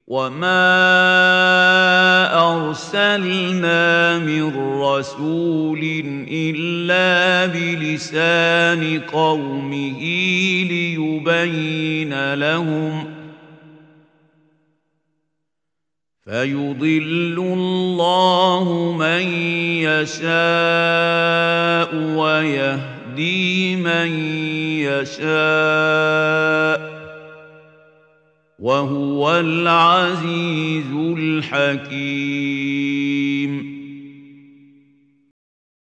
وما أرسلنا من رسول إلا بلسان قومه ليبين لهم فيضل الله من يشاء ويهدي من يشاء وهو العزيز الحكيم